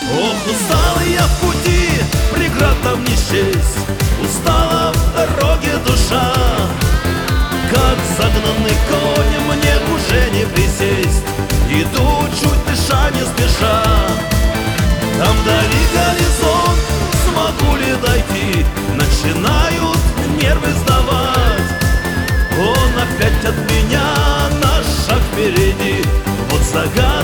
Ох, устал я в пути, преград там не счесть, устала в дороге душа. Как загнанный конь мне уже не присесть, иду чуть дыша не спеша. Там вдали горизонт, смогу ли дойти, начинают нервы сдавать. Он опять от меня на шаг впереди, вот загадка